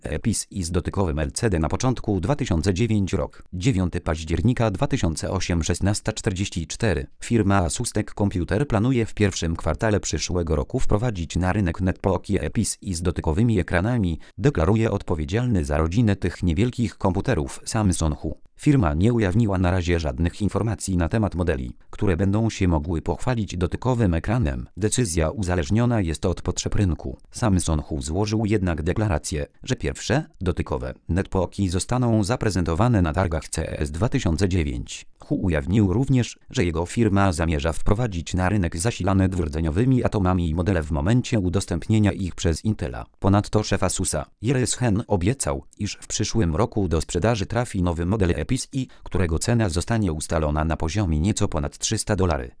E-PiS z dotykowym LCD na początku 2009 rok. 9 października 2008 16:44. Firma Asus Tech Computer planuje w pierwszym kwartale przyszłego roku wprowadzić na rynek netbooki E-PiS z dotykowymi ekranami, deklaruje odpowiedzialny za rodzinę tych niewielkich komputerów Samsungu. Firma nie ujawniła na razie żadnych informacji na temat modeli, które będą się mogły pochwalić dotykowym ekranem. Decyzja uzależniona jest od potrzeb rynku. Samsung złożył jednak deklarację, że pierwsze dotykowe netbooki zostaną zaprezentowane na targach CES 2009. Hu ujawnił również, że jego firma zamierza wprowadzić na rynek zasilane dwurdzeniowymi atomami modele w momencie udostępnienia ich przez Intela. Ponadto szef Asusa, Jeres Hen, obiecał, iż w przyszłym roku do sprzedaży trafi nowy model E-PiS, którego cena zostanie ustalona na poziomie nieco ponad $300.